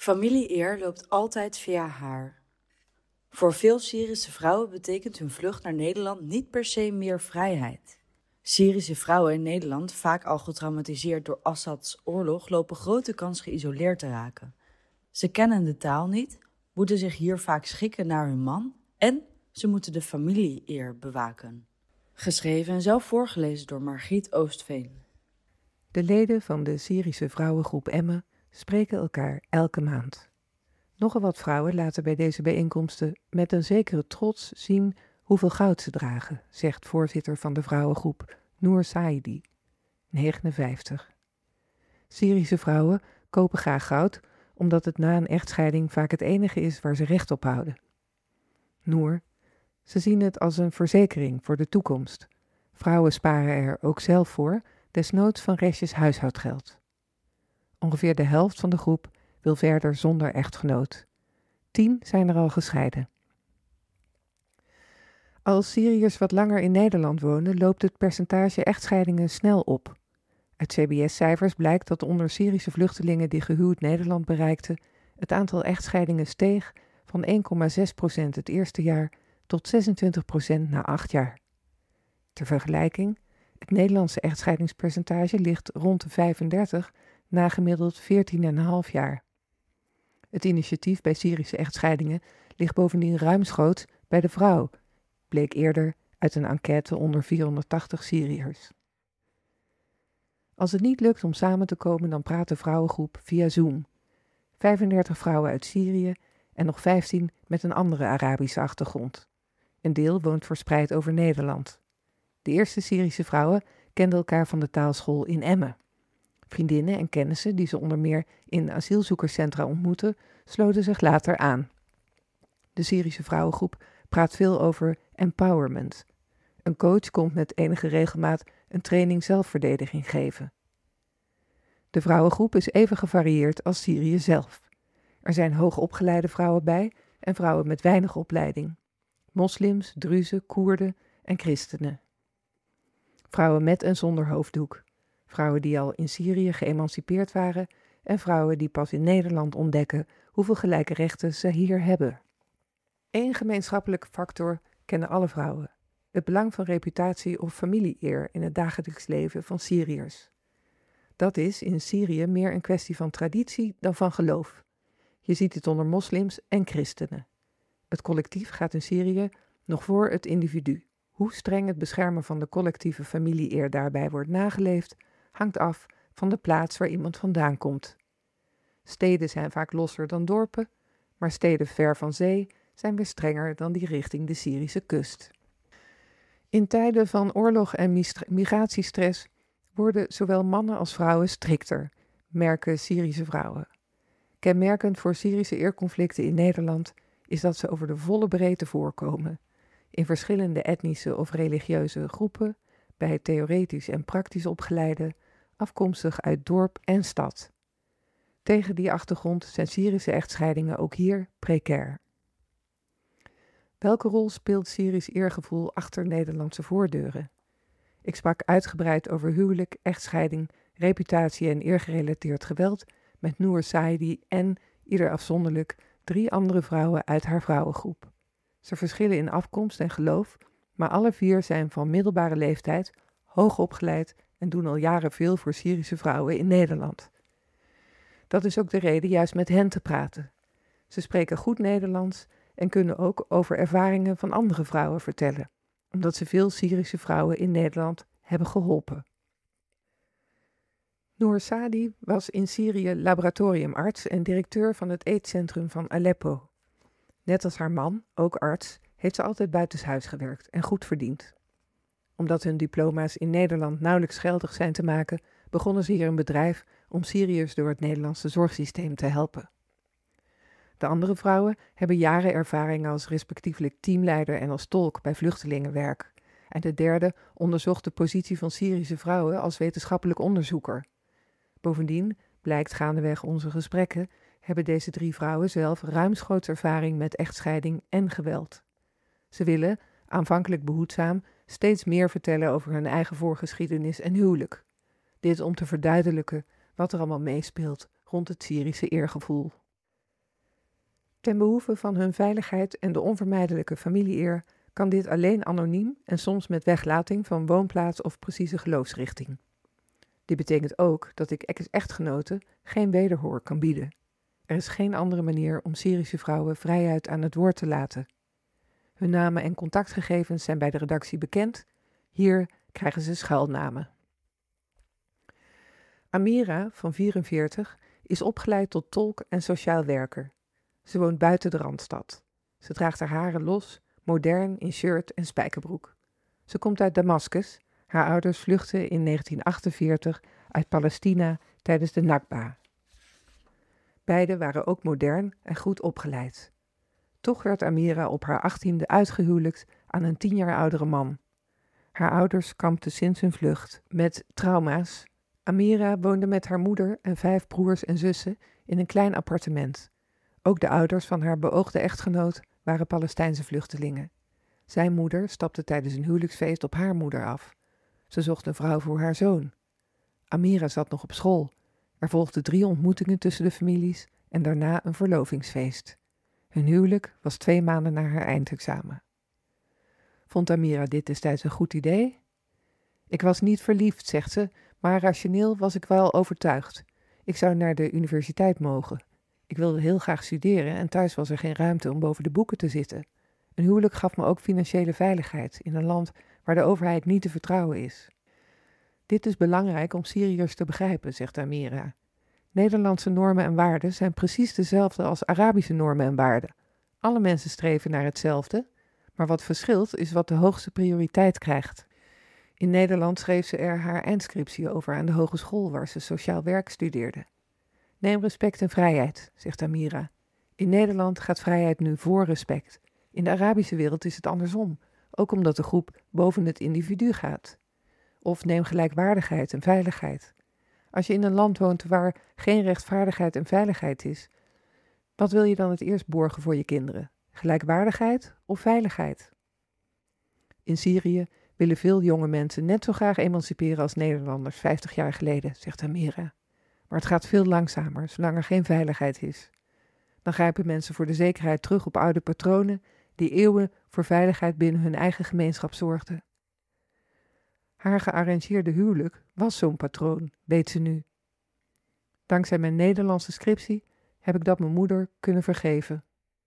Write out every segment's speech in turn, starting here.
Familie-eer loopt altijd via haar. Voor veel Syrische vrouwen betekent hun vlucht naar Nederland niet per se meer vrijheid. Syrische vrouwen in Nederland, vaak al getraumatiseerd door Assads oorlog, lopen grote kans geïsoleerd te raken. Ze kennen de taal niet, moeten zich hier vaak schikken naar hun man en ze moeten de familie-eer bewaken. Geschreven en zelf voorgelezen door Margriet Oostveen. De leden van de Syrische vrouwengroep Emme spreken elkaar elke maand. Nogal wat vrouwen laten bij deze bijeenkomsten met een zekere trots zien hoeveel goud ze dragen, zegt voorzitter van de vrouwengroep Noor Saidi, 59. Syrische vrouwen kopen graag goud, omdat het na een echtscheiding vaak het enige is waar ze recht op houden. Noor, ze zien het als een verzekering voor de toekomst. Vrouwen sparen er ook zelf voor, desnoods van restjes huishoudgeld. Ongeveer de helft van de groep wil verder zonder echtgenoot. 10 zijn er al gescheiden. Als Syriërs wat langer in Nederland wonen, loopt het percentage echtscheidingen snel op. Uit CBS-cijfers blijkt dat onder Syrische vluchtelingen die gehuwd Nederland bereikten, het aantal echtscheidingen steeg van 1,6% het eerste jaar tot 26% na 8 jaar. Ter vergelijking, het Nederlandse echtscheidingspercentage ligt rond de 35 na gemiddeld 14,5 jaar. Het initiatief bij Syrische echtscheidingen ligt bovendien ruimschoots bij de vrouw, bleek eerder uit een enquête onder 480 Syriërs. Als het niet lukt om samen te komen, dan praat de vrouwengroep via Zoom. 35 vrouwen uit Syrië en nog 15 met een andere Arabische achtergrond. Een deel woont verspreid over Nederland. De eerste Syrische vrouwen kenden elkaar van de taalschool in Emmen. Vriendinnen en kennissen die ze onder meer in asielzoekerscentra ontmoeten, sloten zich later aan. De Syrische vrouwengroep praat veel over empowerment. Een coach komt met enige regelmaat een training zelfverdediging geven. De vrouwengroep is even gevarieerd als Syrië zelf. Er zijn hoogopgeleide vrouwen bij en vrouwen met weinig opleiding. Moslims, Druzen, Koerden en christenen. Vrouwen met en zonder hoofddoek. Vrouwen die al in Syrië geëmancipeerd waren en vrouwen die pas in Nederland ontdekken hoeveel gelijke rechten ze hier hebben. Eén gemeenschappelijke factor kennen alle vrouwen: het belang van reputatie of familie-eer in het dagelijks leven van Syriërs. Dat is in Syrië meer een kwestie van traditie dan van geloof. Je ziet het onder moslims en christenen. Het collectief gaat in Syrië nog voor het individu. Hoe streng het beschermen van de collectieve familie-eer daarbij wordt nageleefd, hangt af van de plaats waar iemand vandaan komt. Steden zijn vaak losser dan dorpen, maar steden ver van zee zijn weer strenger dan die richting de Syrische kust. In tijden van oorlog en migratiestress worden zowel mannen als vrouwen strikter, merken Syrische vrouwen. Kenmerkend voor Syrische eerconflicten in Nederland is dat ze over de volle breedte voorkomen, in verschillende etnische of religieuze groepen, bij theoretisch en praktisch opgeleide, afkomstig uit dorp en stad. Tegen die achtergrond zijn Syrische echtscheidingen ook hier precair. Welke rol speelt Syrisch eergevoel achter Nederlandse voordeuren? Ik sprak uitgebreid over huwelijk, echtscheiding, reputatie en eergerelateerd geweld met Noor Saidi en, ieder afzonderlijk, 3 andere vrouwen uit haar vrouwengroep. Ze verschillen in afkomst en geloof, maar alle 4 zijn van middelbare leeftijd, hoog opgeleid en doen al jaren veel voor Syrische vrouwen in Nederland. Dat is ook de reden juist met hen te praten. Ze spreken goed Nederlands en kunnen ook over ervaringen van andere vrouwen vertellen, omdat ze veel Syrische vrouwen in Nederland hebben geholpen. Noor Saadi was in Syrië laboratoriumarts en directeur van het aidscentrum van Aleppo. Net als haar man, ook arts, heeft ze altijd buitenshuis gewerkt en goed verdiend. Omdat hun diploma's in Nederland nauwelijks geldig zijn te maken, begonnen ze hier een bedrijf om Syriërs door het Nederlandse zorgsysteem te helpen. De andere vrouwen hebben jaren ervaring als respectievelijk teamleider en als tolk bij vluchtelingenwerk. En de derde onderzocht de positie van Syrische vrouwen als wetenschappelijk onderzoeker. Bovendien, blijkt gaandeweg onze gesprekken, hebben deze 3 vrouwen zelf ruimschoots ervaring met echtscheiding en geweld. Ze willen, aanvankelijk behoedzaam, steeds meer vertellen over hun eigen voorgeschiedenis en huwelijk. Dit om te verduidelijken wat er allemaal meespeelt rond het Syrische eergevoel. Ten behoeve van hun veiligheid en de onvermijdelijke familieeer kan dit alleen anoniem en soms met weglating van woonplaats of precieze geloofsrichting. Dit betekent ook dat ik ex-echtgenoten geen wederhoor kan bieden. Er is geen andere manier om Syrische vrouwen vrijuit aan het woord te laten. Hun namen en contactgegevens zijn bij de redactie bekend. Hier krijgen ze schuilnamen. Amira, van 44, is opgeleid tot tolk en sociaal werker. Ze woont buiten de Randstad. Ze draagt haar haren los, modern in shirt en spijkerbroek. Ze komt uit Damascus. Haar ouders vluchtten in 1948 uit Palestina tijdens de Nakba. Beiden waren ook modern en goed opgeleid. Toch werd Amira op haar 18e uitgehuwelijkt aan een 10 jaar oudere man. Haar ouders kampten sinds hun vlucht met trauma's. Amira woonde met haar moeder en 5 broers en zussen in een klein appartement. Ook de ouders van haar beoogde echtgenoot waren Palestijnse vluchtelingen. Zijn moeder stapte tijdens een huwelijksfeest op haar moeder af. Ze zocht een vrouw voor haar zoon. Amira zat nog op school. Er volgden 3 ontmoetingen tussen de families en daarna een verlovingsfeest. Hun huwelijk was 2 maanden na haar eindexamen. Vond Amira dit destijds een goed idee? Ik was niet verliefd, zegt ze, maar rationeel was ik wel overtuigd. Ik zou naar de universiteit mogen. Ik wilde heel graag studeren en thuis was er geen ruimte om boven de boeken te zitten. Een huwelijk gaf me ook financiële veiligheid in een land waar de overheid niet te vertrouwen is. Dit is belangrijk om Syriërs te begrijpen, zegt Amira. Nederlandse normen en waarden zijn precies dezelfde als Arabische normen en waarden. Alle mensen streven naar hetzelfde, maar wat verschilt is wat de hoogste prioriteit krijgt. In Nederland schreef ze er haar eindscriptie over aan de hogeschool waar ze sociaal werk studeerde. Neem respect en vrijheid, zegt Amira. In Nederland gaat vrijheid nu voor respect. In de Arabische wereld is het andersom, ook omdat de groep boven het individu gaat. Of neem gelijkwaardigheid en veiligheid. Als je in een land woont waar geen rechtvaardigheid en veiligheid is, wat wil je dan het eerst borgen voor je kinderen? Gelijkwaardigheid of veiligheid? In Syrië willen veel jonge mensen net zo graag emanciperen als Nederlanders 50 jaar geleden, zegt Amira. Maar het gaat veel langzamer, zolang er geen veiligheid is. Dan grijpen mensen voor de zekerheid terug op oude patronen die eeuwen voor veiligheid binnen hun eigen gemeenschap zorgden. Haar gearrangeerde huwelijk was zo'n patroon, weet ze nu. Dankzij mijn Nederlandse scriptie heb ik dat mijn moeder kunnen vergeven.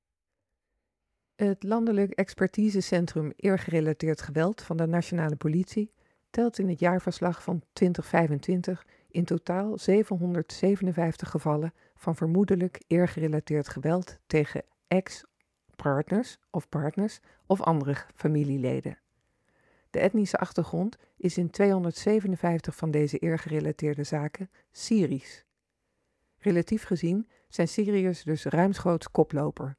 Het Landelijk Expertisecentrum Eergerelateerd Geweld van de Nationale Politie telt in het jaarverslag van 2025 in totaal 757 gevallen van vermoedelijk eergerelateerd geweld tegen ex-partners of andere familieleden. De etnische achtergrond is in 257 van deze eergerelateerde zaken Syrisch. Relatief gezien zijn Syriërs dus ruimschoots koploper.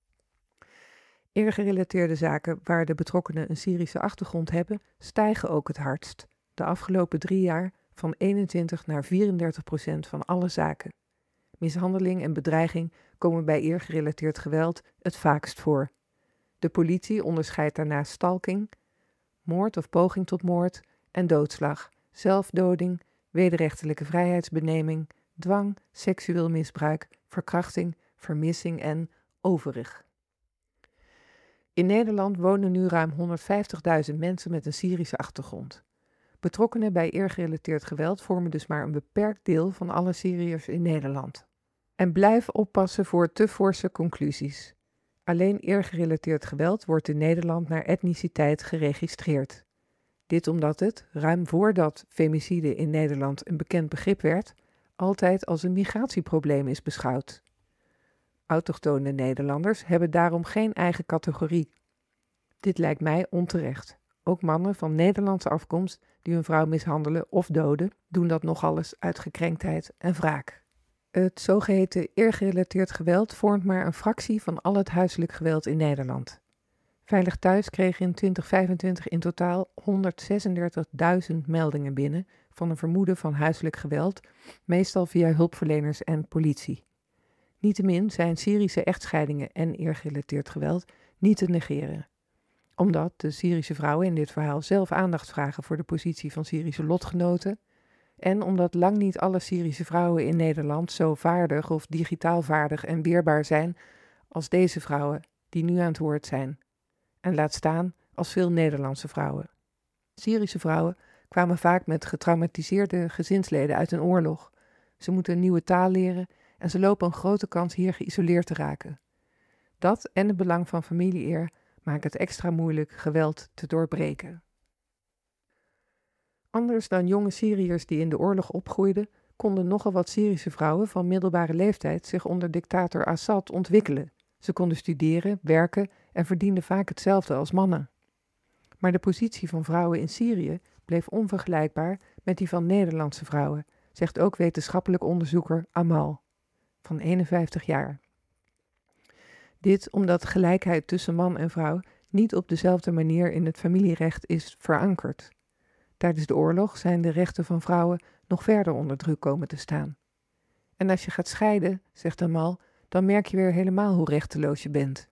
Eergerelateerde zaken waar de betrokkenen een Syrische achtergrond hebben, stijgen ook het hardst. De afgelopen 3 jaar van 21 naar 34% van alle zaken. Mishandeling en bedreiging komen bij eergerelateerd geweld het vaakst voor. De politie onderscheidt daarnaast stalking, moord of poging tot moord en doodslag, zelfdoding, wederrechtelijke vrijheidsbeneming, dwang, seksueel misbruik, verkrachting, vermissing en overig. In Nederland wonen nu ruim 150.000 mensen met een Syrische achtergrond. Betrokkenen bij eergerelateerd geweld vormen dus maar een beperkt deel van alle Syriërs in Nederland. En blijf oppassen voor te forse conclusies. Alleen eergerelateerd geweld wordt in Nederland naar etniciteit geregistreerd. Dit omdat het, ruim voordat femicide in Nederland een bekend begrip werd, altijd als een migratieprobleem is beschouwd. Autochtone Nederlanders hebben daarom geen eigen categorie. Dit lijkt mij onterecht. Ook mannen van Nederlandse afkomst die hun vrouw mishandelen of doden, doen dat nogal eens uit gekrenktheid en wraak. Het zogeheten eergerelateerd geweld vormt maar een fractie van al het huiselijk geweld in Nederland. Veilig Thuis kreeg in 2025 in totaal 136.000 meldingen binnen van een vermoeden van huiselijk geweld, meestal via hulpverleners en politie. Niettemin zijn Syrische echtscheidingen en eergerelateerd geweld niet te negeren. Omdat de Syrische vrouwen in dit verhaal zelf aandacht vragen voor de positie van Syrische lotgenoten en omdat lang niet alle Syrische vrouwen in Nederland zo vaardig of digitaal vaardig en weerbaar zijn als deze vrouwen die nu aan het woord zijn. En laat staan als veel Nederlandse vrouwen. Syrische vrouwen kwamen vaak met getraumatiseerde gezinsleden uit een oorlog. Ze moeten een nieuwe taal leren en ze lopen een grote kans hier geïsoleerd te raken. Dat en het belang van familieeer maken het extra moeilijk geweld te doorbreken. Anders dan jonge Syriërs die in de oorlog opgroeiden, konden nogal wat Syrische vrouwen van middelbare leeftijd zich onder dictator Assad ontwikkelen. Ze konden studeren, werken en verdienden vaak hetzelfde als mannen. Maar de positie van vrouwen in Syrië bleef onvergelijkbaar met die van Nederlandse vrouwen, zegt ook wetenschappelijk onderzoeker Amal, van 51 jaar. Dit omdat gelijkheid tussen man en vrouw niet op dezelfde manier in het familierecht is verankerd. Tijdens de oorlog zijn de rechten van vrouwen nog verder onder druk komen te staan. En als je gaat scheiden, zegt Amal, dan merk je weer helemaal hoe rechteloos je bent.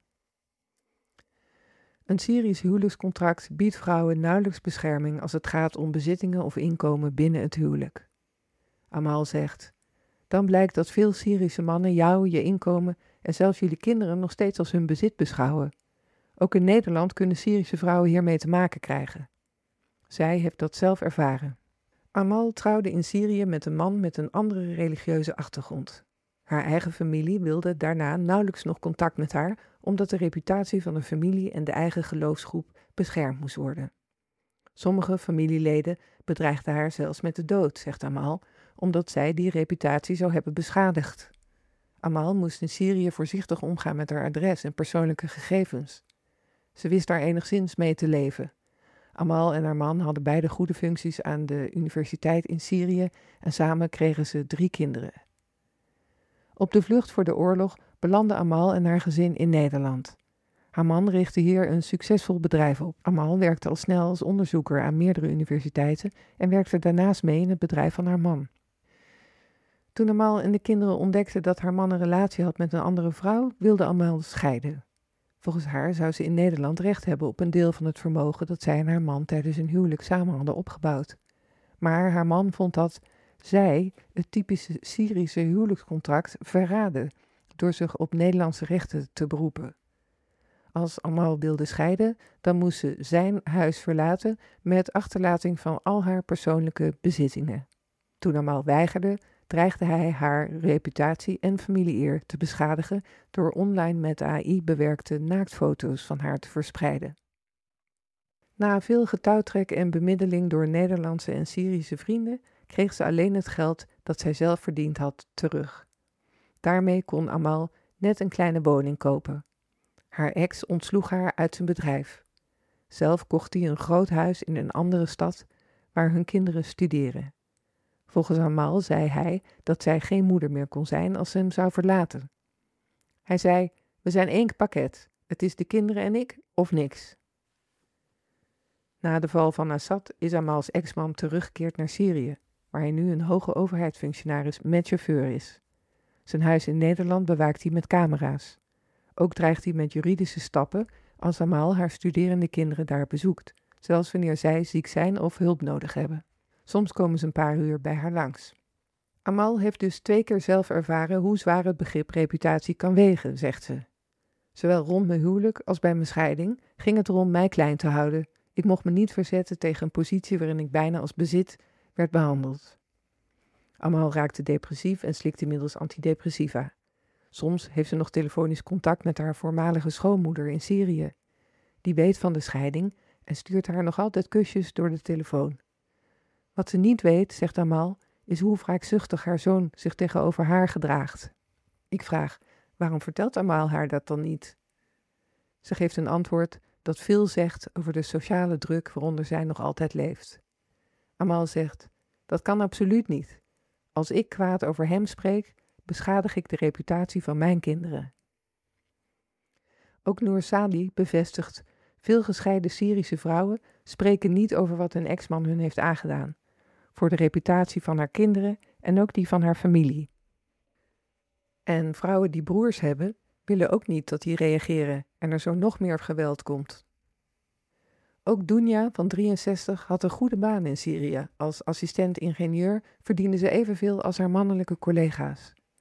Een Syrisch huwelijkscontract biedt vrouwen nauwelijks bescherming als het gaat om bezittingen of inkomen binnen het huwelijk. Amal zegt, dan blijkt dat veel Syrische mannen jou, je inkomen en zelfs jullie kinderen nog steeds als hun bezit beschouwen. Ook in Nederland kunnen Syrische vrouwen hiermee te maken krijgen. Zij heeft dat zelf ervaren. Amal trouwde in Syrië met een man met een andere religieuze achtergrond. Haar eigen familie wilde daarna nauwelijks nog contact met haar, omdat de reputatie van de familie en de eigen geloofsgroep beschermd moest worden. Sommige familieleden bedreigden haar zelfs met de dood, zegt Amal, omdat zij die reputatie zou hebben beschadigd. Amal moest in Syrië voorzichtig omgaan met haar adres en persoonlijke gegevens. Ze wist daar enigszins mee te leven. Amal en haar man hadden beide goede functies aan de universiteit in Syrië en samen kregen ze 3 kinderen. Op de vlucht voor de oorlog belandden Amal en haar gezin in Nederland. Haar man richtte hier een succesvol bedrijf op. Amal werkte al snel als onderzoeker aan meerdere universiteiten en werkte daarnaast mee in het bedrijf van haar man. Toen Amal en de kinderen ontdekten dat haar man een relatie had met een andere vrouw, wilde Amal scheiden. Volgens haar zou ze in Nederland recht hebben op een deel van het vermogen dat zij en haar man tijdens hun huwelijk samen hadden opgebouwd. Maar haar man vond dat zij het typische Syrische huwelijkscontract verraadde door zich op Nederlandse rechten te beroepen. Als Amal wilde scheiden, dan moest ze zijn huis verlaten met achterlating van al haar persoonlijke bezittingen. Toen Amal weigerde, dreigde hij haar reputatie en familieeer te beschadigen door online met AI bewerkte naaktfoto's van haar te verspreiden. Na veel getouwtrek en bemiddeling door Nederlandse en Syrische vrienden kreeg ze alleen het geld dat zij zelf verdiend had terug. Daarmee kon Amal net een kleine woning kopen. Haar ex ontsloeg haar uit zijn bedrijf. Zelf kocht hij een groot huis in een andere stad waar hun kinderen studeren. Volgens Amal zei hij dat zij geen moeder meer kon zijn als ze hem zou verlaten. Hij zei, we zijn 1 pakket, het is de kinderen en ik of niks. Na de val van Assad is Amals ex-man teruggekeerd naar Syrië, waar hij nu een hoge overheidsfunctionaris met chauffeur is. Zijn huis in Nederland bewaakt hij met camera's. Ook dreigt hij met juridische stappen als Amal haar studerende kinderen daar bezoekt, zelfs wanneer zij ziek zijn of hulp nodig hebben. Soms komen ze een paar uur bij haar langs. Amal heeft dus 2 keer zelf ervaren hoe zwaar het begrip reputatie kan wegen, zegt ze. Zowel rond mijn huwelijk als bij mijn scheiding ging het erom mij klein te houden. Ik mocht me niet verzetten tegen een positie waarin ik bijna als bezit werd behandeld. Amal raakte depressief en slikt inmiddels antidepressiva. Soms heeft ze nog telefonisch contact met haar voormalige schoonmoeder in Syrië. Die weet van de scheiding en stuurt haar nog altijd kusjes door de telefoon. Wat ze niet weet, zegt Amal, is hoe wraakzuchtig haar zoon zich tegenover haar gedraagt. Ik vraag, waarom vertelt Amal haar dat dan niet? Ze geeft een antwoord dat veel zegt over de sociale druk waaronder zij nog altijd leeft. Amal zegt, dat kan absoluut niet. Als ik kwaad over hem spreek, beschadig ik de reputatie van mijn kinderen. Ook Noor Sadi bevestigt, veel gescheiden Syrische vrouwen spreken niet over wat hun ex-man hun heeft aangedaan, voor de reputatie van haar kinderen en ook die van haar familie. En vrouwen die broers hebben, willen ook niet dat die reageren en er zo nog meer geweld komt. Ook Dunja van 63 had een goede baan in Syrië. Als assistent-ingenieur verdiende ze evenveel als haar mannelijke collega's.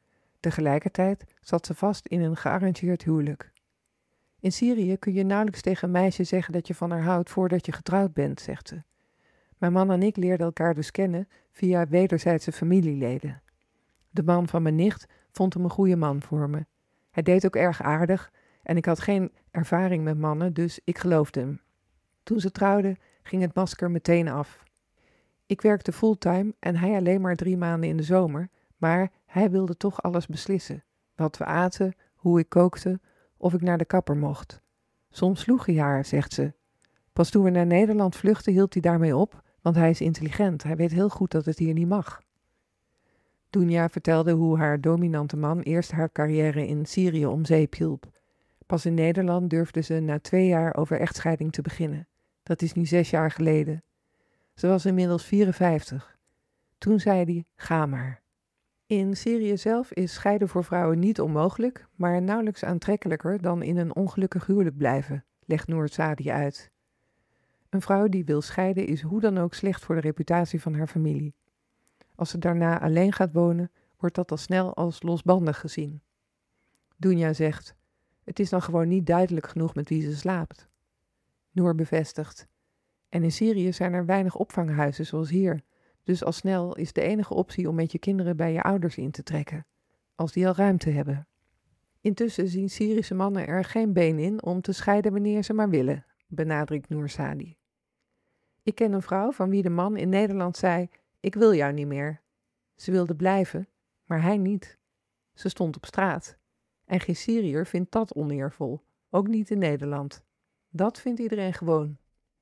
Tegelijkertijd zat ze vast in een gearrangeerd huwelijk. In Syrië kun je nauwelijks tegen een meisje zeggen dat je van haar houdt voordat je getrouwd bent, zegt ze. Mijn man en ik leerden elkaar dus kennen via wederzijdse familieleden. De man van mijn nicht vond hem een goede man voor me. Hij deed ook erg aardig en ik had geen ervaring met mannen, dus ik geloofde hem. Toen ze trouwden, ging het masker meteen af. Ik werkte fulltime en hij alleen maar 3 maanden in de zomer, maar hij wilde toch alles beslissen. Wat we aten, hoe ik kookte, of ik naar de kapper mocht. Soms sloeg hij haar, zegt ze. Pas toen we naar Nederland vluchtten hield hij daarmee op, want hij is intelligent. Hij weet heel goed dat het hier niet mag. Dunja vertelde hoe haar dominante man eerst haar carrière in Syrië om zeep hielp. Pas in Nederland durfde ze na 2 jaar over echtscheiding te beginnen. Dat is nu 6 jaar geleden. Ze was inmiddels 54. Toen zei hij, ga maar. In Syrië zelf is scheiden voor vrouwen niet onmogelijk, maar nauwelijks aantrekkelijker dan in een ongelukkig huwelijk blijven, legt Noor Saadi uit. Een vrouw die wil scheiden is hoe dan ook slecht voor de reputatie van haar familie. Als ze daarna alleen gaat wonen, wordt dat al snel als losbandig gezien. Dunja zegt, het is dan gewoon niet duidelijk genoeg met wie ze slaapt. Noor bevestigt, en in Syrië zijn er weinig opvanghuizen zoals hier, dus al snel is de enige optie om met je kinderen bij je ouders in te trekken, als die al ruimte hebben. Intussen zien Syrische mannen er geen been in om te scheiden wanneer ze maar willen, benadrukt Noor Saadi. Ik ken een vrouw van wie de man in Nederland zei, ik wil jou niet meer. Ze wilde blijven, maar hij niet. Ze stond op straat. En geen Syriër vindt dat oneervol, ook niet in Nederland. Dat vindt iedereen gewoon.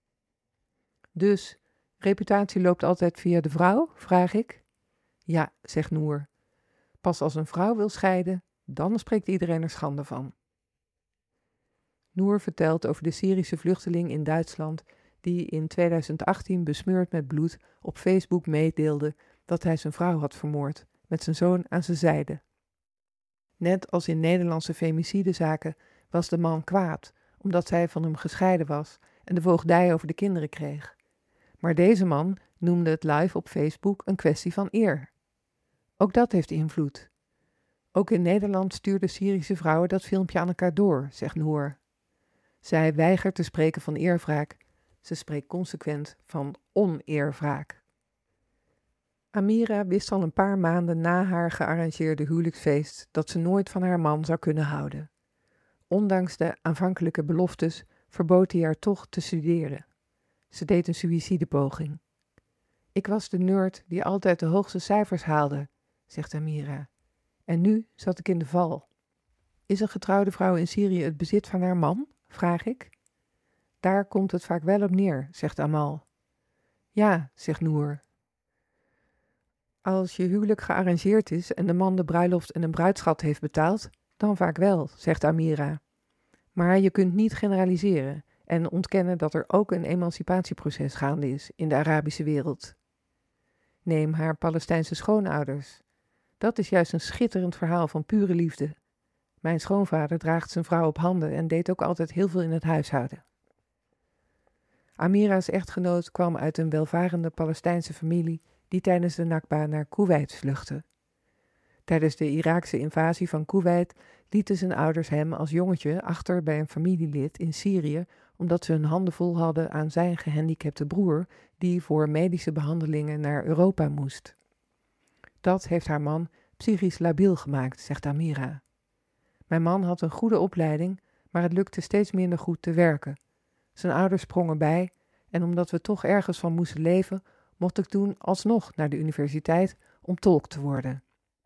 Dus, reputatie loopt altijd via de vrouw, vraag ik? Ja, zegt Noor. Pas als een vrouw wil scheiden, dan spreekt iedereen er schande van. Noor vertelt over de Syrische vluchteling in Duitsland die in 2018 besmeurd met bloed op Facebook meedeelde dat hij zijn vrouw had vermoord, met zijn zoon aan zijn zijde. Net als in Nederlandse femicidezaken was de man kwaad, omdat zij van hem gescheiden was en de voogdij over de kinderen kreeg. Maar deze man noemde het live op Facebook een kwestie van eer. Ook dat heeft invloed. Ook in Nederland stuurden Syrische vrouwen dat filmpje aan elkaar door, zegt Noor. Zij weigert te spreken van eerwraak. Ze spreekt consequent van oneerwraak. Amira wist al een paar maanden na haar gearrangeerde huwelijksfeest dat ze nooit van haar man zou kunnen houden. Ondanks de aanvankelijke beloftes verbood hij haar toch te studeren. Ze deed een suïcidepoging. Ik was de nerd die altijd de hoogste cijfers haalde, zegt Amira. En nu zat ik in de val. Is een getrouwde vrouw in Syrië het bezit van haar man? Vraag ik. Daar komt het vaak wel op neer, zegt Amal. Ja, zegt Noor. Als je huwelijk gearrangeerd is en de man de bruiloft en een bruidschat heeft betaald, dan vaak wel, zegt Amira. Maar je kunt niet generaliseren en ontkennen dat er ook een emancipatieproces gaande is in de Arabische wereld. Neem haar Palestijnse schoonouders. Dat is juist een schitterend verhaal van pure liefde. Mijn schoonvader draagt zijn vrouw op handen en deed ook altijd heel veel in het huishouden. Amira's echtgenoot kwam uit een welvarende Palestijnse familie die tijdens de Nakba naar Koeweit vluchtte. Tijdens de Iraakse invasie van Koeweit lieten zijn ouders hem als jongetje achter bij een familielid in Syrië, omdat ze hun handen vol hadden aan zijn gehandicapte broer, die voor medische behandelingen naar Europa moest. Dat heeft haar man psychisch labiel gemaakt, zegt Amira. Mijn man had een goede opleiding, maar het lukte steeds minder goed te werken. Zijn ouders sprongen bij en omdat we toch ergens van moesten leven, mocht ik toen alsnog naar de universiteit om tolk te worden.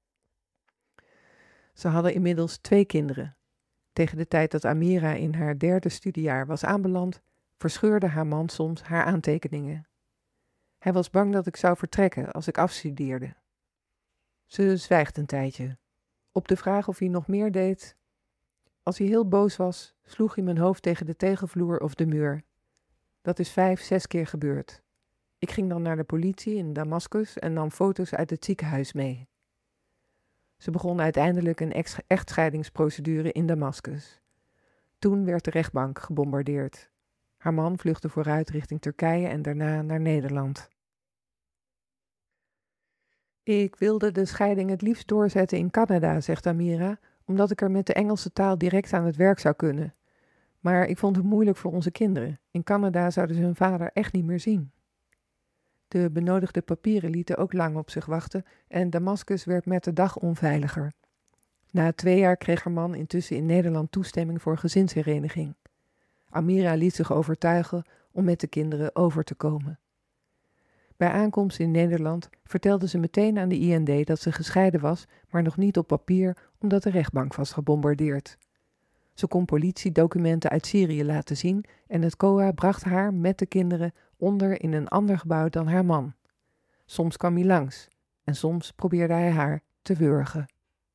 Ze hadden inmiddels 2 kinderen. Tegen de tijd dat Amira in haar 3e studiejaar was aanbeland, verscheurde haar man soms haar aantekeningen. Hij was bang dat ik zou vertrekken als ik afstudeerde. Ze zwijgt een tijdje. Op de vraag of hij nog meer deed. Als hij heel boos was, sloeg hij mijn hoofd tegen de tegelvloer of de muur. Dat is 5, 6 keer gebeurd. Ik ging dan naar de politie in Damascus en nam foto's uit het ziekenhuis mee. Ze begon uiteindelijk een echtscheidingsprocedure in Damascus. Toen werd de rechtbank gebombardeerd. Haar man vluchtte vooruit richting Turkije en daarna naar Nederland. Ik wilde de scheiding het liefst doorzetten in Canada, zegt Amira, omdat ik er met de Engelse taal direct aan het werk zou kunnen. Maar ik vond het moeilijk voor onze kinderen. In Canada zouden ze hun vader echt niet meer zien. De benodigde papieren lieten ook lang op zich wachten en Damascus werd met de dag onveiliger. Na 2 jaar kreeg haar man intussen in Nederland toestemming voor gezinshereniging. Amira liet zich overtuigen om met de kinderen over te komen. Bij aankomst in Nederland vertelde ze meteen aan de IND dat ze gescheiden was, maar nog niet op papier omdat de rechtbank was gebombardeerd. Ze kon politiedocumenten uit Syrië laten zien en het COA bracht haar met de kinderen onder in een ander gebouw dan haar man. Soms kwam hij langs en soms probeerde hij haar te wurgen.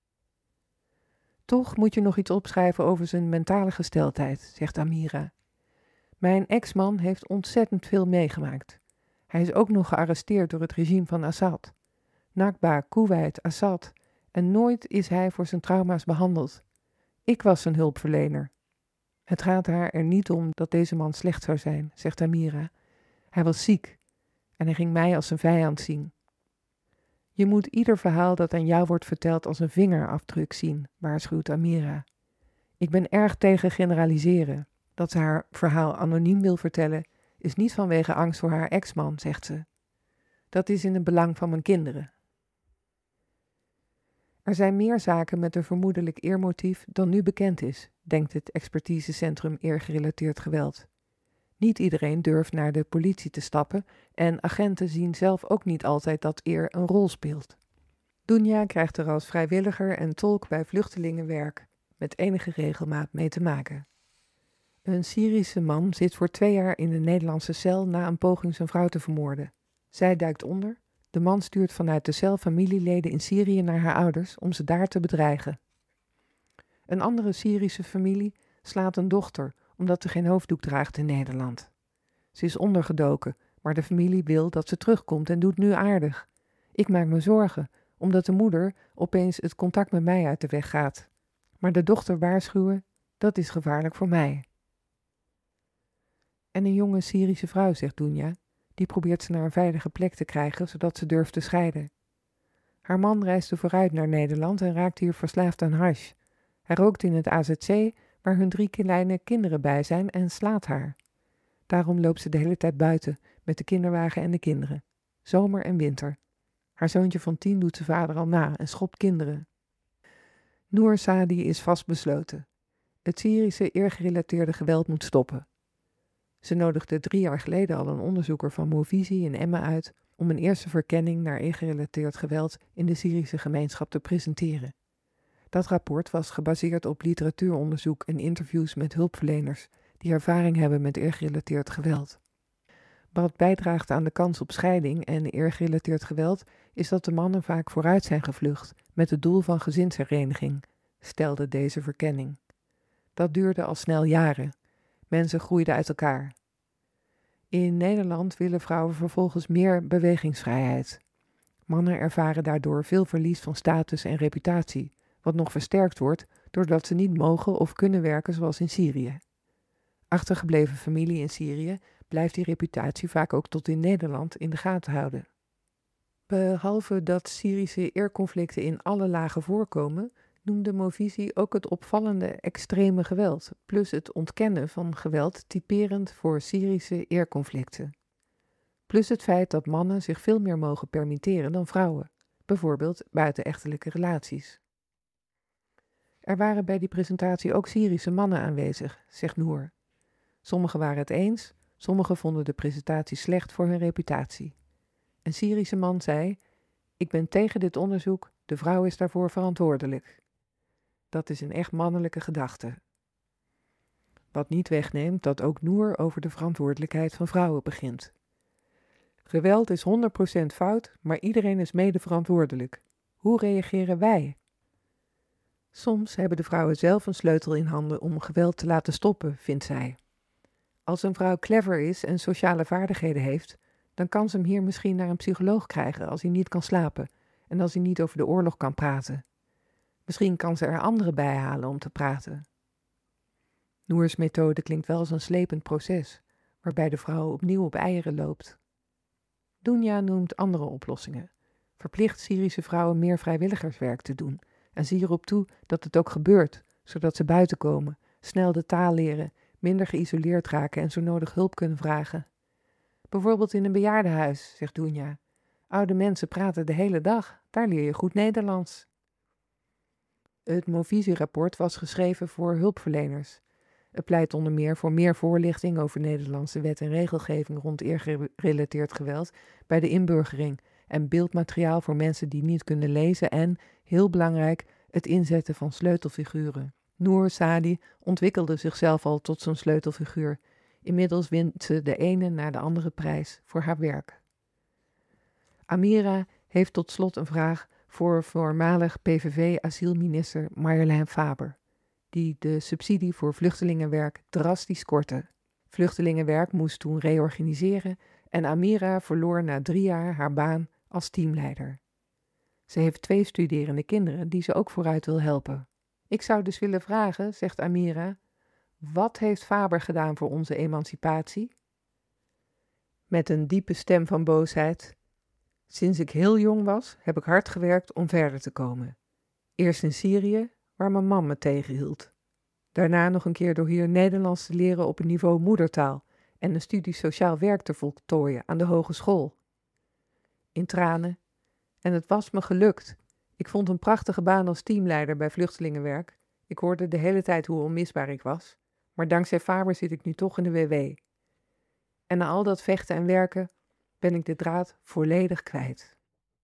Toch moet je nog iets opschrijven over zijn mentale gesteldheid, zegt Amira. Mijn ex-man heeft ontzettend veel meegemaakt. Hij is ook nog gearresteerd door het regime van Assad. Nakba, Kuwait, Assad. En nooit is hij voor zijn trauma's behandeld. Ik was zijn hulpverlener. Het gaat haar er niet om dat deze man slecht zou zijn, zegt Amira. Hij was ziek en hij ging mij als een vijand zien. Je moet ieder verhaal dat aan jou wordt verteld als een vingerafdruk zien, waarschuwt Amira. Ik ben erg tegen generaliseren. Dat ze haar verhaal anoniem wil vertellen, is niet vanwege angst voor haar ex-man, zegt ze. Dat is in het belang van mijn kinderen. Er zijn meer zaken met een vermoedelijk eermotief dan nu bekend is, denkt het expertisecentrum eergerelateerd geweld. Niet iedereen durft naar de politie te stappen en agenten zien zelf ook niet altijd dat eer een rol speelt. Dunja krijgt er als vrijwilliger en tolk bij vluchtelingenwerk met enige regelmaat mee te maken. Een Syrische man zit voor 2 jaar in een Nederlandse cel na een poging zijn vrouw te vermoorden. Zij duikt onder. De man stuurt vanuit de cel familieleden in Syrië naar haar ouders om ze daar te bedreigen. Een andere Syrische familie slaat een dochter omdat ze geen hoofddoek draagt in Nederland. Ze is ondergedoken, maar de familie wil dat ze terugkomt en doet nu aardig. Ik maak me zorgen, omdat de moeder opeens het contact met mij uit de weg gaat. Maar de dochter waarschuwen, dat is gevaarlijk voor mij. En een jonge Syrische vrouw, zegt Dunja, die probeert ze naar een veilige plek te krijgen, zodat ze durft te scheiden. Haar man reisde vooruit naar Nederland en raakte hier verslaafd aan hash. Hij rookt in het AZC, waar hun 3 kleine kinderen bij zijn, en slaat haar. Daarom loopt ze de hele tijd buiten, met de kinderwagen en de kinderen. Zomer en winter. Haar zoontje van 10 doet zijn vader al na en schopt kinderen. Noor Sadi is vastbesloten. Het Syrische eergerelateerde geweld moet stoppen. Ze nodigde 3 jaar geleden al een onderzoeker van Movisie in Emmen uit om een eerste verkenning naar eergerelateerd geweld in de Syrische gemeenschap te presenteren. Dat rapport was gebaseerd op literatuuronderzoek en interviews met hulpverleners die ervaring hebben met eergerelateerd geweld. Wat bijdraagt aan de kans op scheiding en eergerelateerd geweld is dat de mannen vaak vooruit zijn gevlucht met het doel van gezinshereniging, stelde deze verkenning. Dat duurde al snel jaren. Mensen groeiden uit elkaar. In Nederland willen vrouwen vervolgens meer bewegingsvrijheid. Mannen ervaren daardoor veel verlies van status en reputatie, wat nog versterkt wordt doordat ze niet mogen of kunnen werken zoals in Syrië. Achtergebleven familie in Syrië blijft die reputatie vaak ook tot in Nederland in de gaten houden. Behalve dat Syrische eerconflicten in alle lagen voorkomen, noemde Movisie ook het opvallende extreme geweld, plus het ontkennen van geweld typerend voor Syrische eerconflicten. Plus het feit dat mannen zich veel meer mogen permitteren dan vrouwen, bijvoorbeeld buitenechtelijke relaties. Er waren bij die presentatie ook Syrische mannen aanwezig, zegt Noor. Sommigen waren het eens, sommigen vonden de presentatie slecht voor hun reputatie. Een Syrische man zei: "Ik ben tegen dit onderzoek, de vrouw is daarvoor verantwoordelijk." Dat is een echt mannelijke gedachte. Wat niet wegneemt dat ook Noor over de verantwoordelijkheid van vrouwen begint. Geweld is 100% fout, maar iedereen is mede verantwoordelijk. Hoe reageren wij? Soms hebben de vrouwen zelf een sleutel in handen om geweld te laten stoppen, vindt zij. Als een vrouw clever is en sociale vaardigheden heeft, dan kan ze hem hier misschien naar een psycholoog krijgen als hij niet kan slapen en als hij niet over de oorlog kan praten. Misschien kan ze er anderen bij halen om te praten. Noors methode klinkt wel als een slepend proces, waarbij de vrouw opnieuw op eieren loopt. Dunja noemt andere oplossingen. Verplicht Syrische vrouwen meer vrijwilligerswerk te doen en zie erop toe dat het ook gebeurt, zodat ze buiten komen, snel de taal leren, minder geïsoleerd raken en zo nodig hulp kunnen vragen. Bijvoorbeeld in een bejaardenhuis, zegt Dunja. Oude mensen praten de hele dag, daar leer je goed Nederlands. Het Movisi-rapport was geschreven voor hulpverleners. Het pleit onder meer voor meer voorlichting over Nederlandse wet en regelgeving rond eergerelateerd geweld bij de inburgering en beeldmateriaal voor mensen die niet kunnen lezen en, heel belangrijk, het inzetten van sleutelfiguren. Noor Sadi ontwikkelde zichzelf al tot zo'n sleutelfiguur. Inmiddels wint ze de ene na de andere prijs voor haar werk. Amira heeft tot slot een vraag voor voormalig PVV-asielminister Marjolein Faber, die de subsidie voor vluchtelingenwerk drastisch kortte. Vluchtelingenwerk moest toen reorganiseren en Amira verloor na 3 jaar haar baan als teamleider. Ze heeft 2 studerende kinderen die ze ook vooruit wil helpen. Ik zou dus willen vragen, zegt Amira, wat heeft Faber gedaan voor onze emancipatie? Met een diepe stem van boosheid. Sinds ik heel jong was, heb ik hard gewerkt om verder te komen. Eerst in Syrië, waar mijn man me tegenhield. Daarna nog een keer door hier Nederlands te leren op een niveau moedertaal en een studie sociaal werk te voltooien aan de hogeschool. In tranen. En het was me gelukt. Ik vond een prachtige baan als teamleider bij vluchtelingenwerk. Ik hoorde de hele tijd hoe onmisbaar ik was. Maar dankzij Faber zit ik nu toch in de WW. En na al dat vechten en werken ben ik de draad volledig kwijt.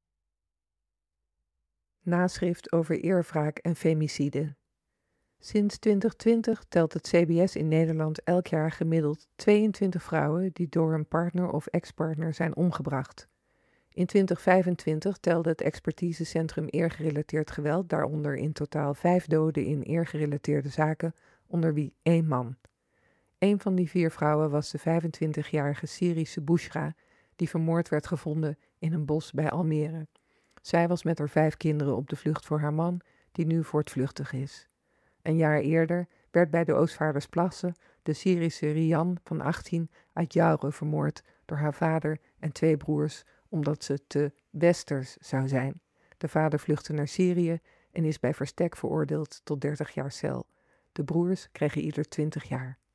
Naschrift over eerwraak en femicide. Sinds 2020 telt het CBS in Nederland elk jaar gemiddeld 22 vrouwen die door een partner of ex-partner zijn omgebracht. In 2025 telde het expertisecentrum eergerelateerd geweld daaronder in totaal 5 doden in eergerelateerde zaken, onder wie 1 man. Een van die 4 vrouwen was de 25-jarige Syrische Bushra, die vermoord werd gevonden in een bos bij Almere. Zij was met haar 5 kinderen op de vlucht voor haar man, die nu voortvluchtig is. Een jaar eerder werd bij de Oostvaardersplassen de Syrische Rian van 18 uit Yaouré vermoord door haar vader en 2 broers, omdat ze te westers zou zijn. De vader vluchtte naar Syrië en is bij verstek veroordeeld tot 30 jaar cel. De broers kregen ieder 20 jaar.